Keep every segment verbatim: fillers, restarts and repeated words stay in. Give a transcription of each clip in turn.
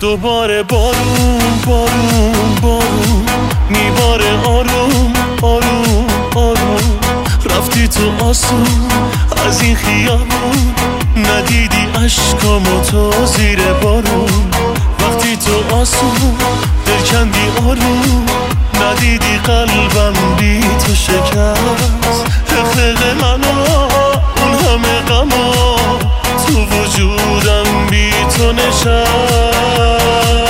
دوباره بارون بارون بارون میباره آروم آروم آروم. رفتی تو آسون از این خیابون، ندیدی عشقامو تو زیر بارون. وقتی تو آسون دل کندی آروم، ندیدی قلبم بی تو شکست. حقق منو اون همه غما تو وجودم بی تو نشست.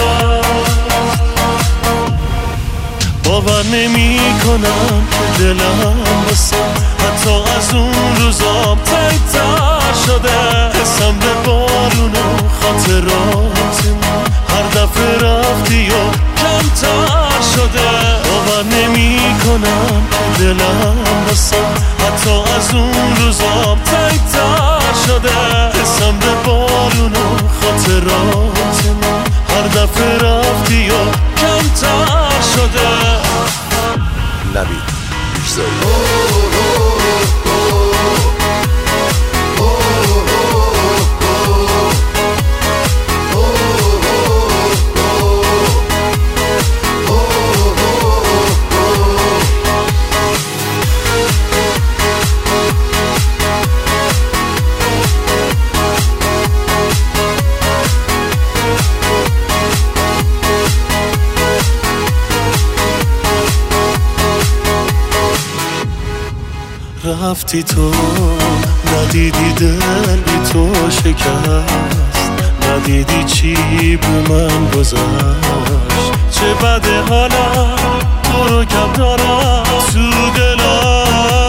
باور نمی کنم که دلم بسه حتی از اون روزا تنگ‌تر شده. حسم به بارون و خاطراتمون هر دفعه رفتی و کمتر شده. باور نمی کنم که دلم بسه حتی از اون روزا تنگ‌تر شده. حسم به بارون و خاطراتمون هر دفعه رفتی و کمتر شده. نوید بیشزایی. رفتی تو ندیدی دل بی تو شکست، ندیدی چی به من گذشت. چه بده حالا تو رو کم دارم تو دلم.